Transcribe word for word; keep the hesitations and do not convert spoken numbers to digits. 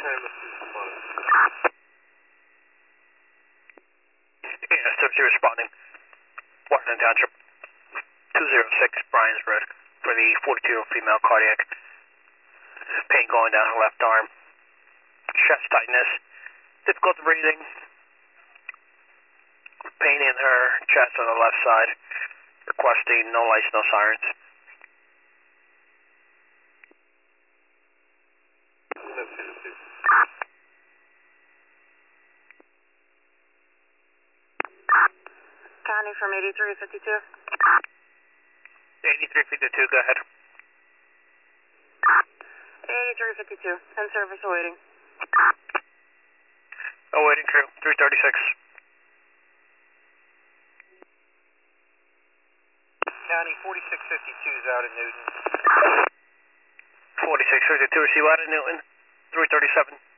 Yeah, Service responding. Washington Township. two zero six, Bryansburg, for the forty-two-year-old female cardiac. Pain going down her left arm. Chest tightness. Difficulty breathing. Pain in her chest on the left side. Requesting no lights, no sirens. County from eighty-three fifty-two. eighty-three fifty-two, go ahead. eighty-three fifty-two, in service awaiting. Awaiting crew, three thirty-six. County forty-six fifty-two is out of Newton. forty-six fifty-two, receive out of Newton, three thirty-seven.